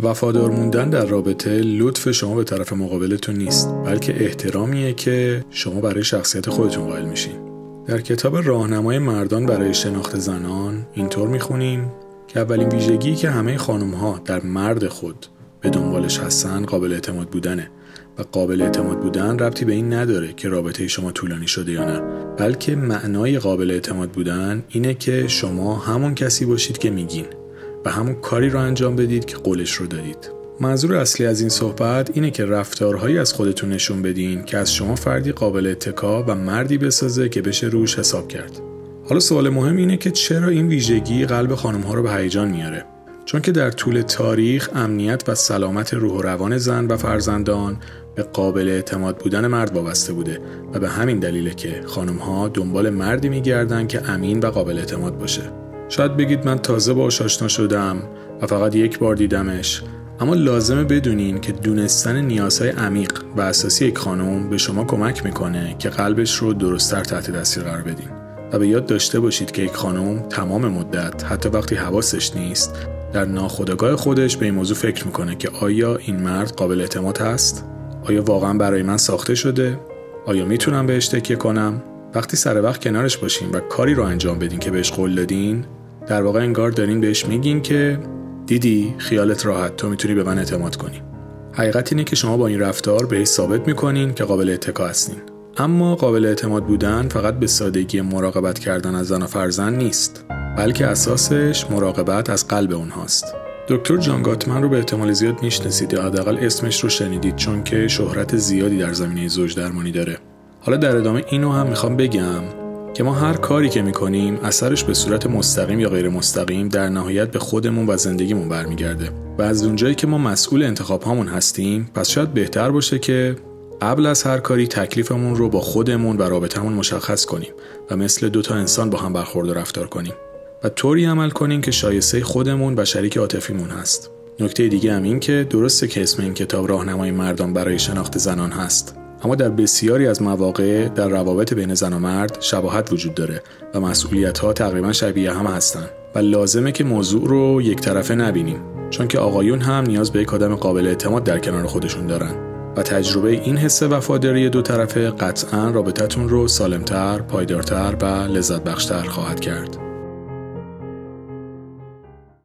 وفادار موندن در رابطه لطف شما به طرف مقابلتون نیست، بلکه احترامیه که شما برای شخصیت خودتون قائل میشین. در کتاب راهنمای مردان برای شناخت زنان اینطور میخونیم که اولین ویژگی که همه خانم‌ها در مرد خود به دنبالش هستن قابل اعتماد بودنه و قابل اعتماد بودن ربطی به این نداره که رابطه شما طولانی شده یا نه، بلکه معنای قابل اعتماد بودن اینه که شما همون کسی باشید که میگین و همون کاری رو انجام بدید که قولش رو دادید. منظور اصلی از این صحبت اینه که رفتارهایی از خودتون نشون بدین که از شما فردی قابل اتکا و مردی بسازه که بشه روش حساب کرد. حالا سوال مهم اینه که چرا این ویژگی قلب خانم‌ها رو به هیجان میاره؟ چون که در طول تاریخ امنیت و سلامت روح و روان زن و فرزندان به قابل اعتماد بودن مرد وابسته بوده و به همین دلیله که خانم‌ها دنبال مردی میگردن که امین و قابل اعتماد باشه. شاید بگید من تازه باهاش آشنا شدم و فقط یک بار دیدمش، اما لازمه بدونین که دونستن نیازهای عمیق و اساسی یک خانم به شما کمک میکنه که قلبش رو درست‌تر تحت تاثیر قرار بدین. و به یاد داشته باشید که یک خانم تمام مدت، حتی وقتی حواسش نیست، در ناخودآگاه خودش به این موضوع فکر میکنه که آیا این مرد قابل اعتماد هست؟ آیا واقعا برای من ساخته شده؟ آیا میتونم بهش تکیه کنم؟ وقتی سر وقت کنارش باشین و کاری رو انجام بدین که بهش قول دادین، در واقع انگار دارین بهش میگین که دیدی، خیالت راحت، تو میتونی به من اعتماد کنی. حقیقت اینه که شما با این رفتار بهش ثابت میکنین که قابل اتکا هستین. اما قابل اعتماد بودن فقط به سادگی مراقبت کردن از زن و فرزند نیست، بلکه اساسش مراقبت از قلب اونهاست. دکتر جان گاتمن رو به احتمال زیاد میشناسید یا حداقل اسمش رو شنیدید، چون که شهرت زیادی در زمینه زوج درمانی داره. حالا در ادامه اینو هم میخوام بگم که ما هر کاری که میکنیم اثرش به صورت مستقیم یا غیر مستقیم در نهایت به خودمون و زندگیمون برمیگرده و از اونجایی که ما مسئول انتخاب هامون هستیم، پس شاید بهتر باشه که قبل از هر کاری تکلیفمون رو با خودمون و رابطمون مشخص کنیم و مثل دوتا انسان با هم برخورد و رفتار کنیم و طوری عمل کنیم که شایسته خودمون و شریک عاطفیمون هست. نکته دیگه هم این که درسته که اسم این کتاب راهنمای مردان برای شناخت زنان هست، اما در بسیاری از مواقع در روابط بین زن و مرد شباهت وجود داره و مسئولیت‌ها تقریبا شبیه هم هستن و لازمه که موضوع رو یک طرفه نبینیم، چون که آقایون هم نیاز به یک آدم قابل اعتماد در کنار خودشون دارن و تجربه این حس وفاداری دو طرفه قطعاً رابطتون رو سالمتر، پایدارتر و لذت بخشتر خواهد کرد.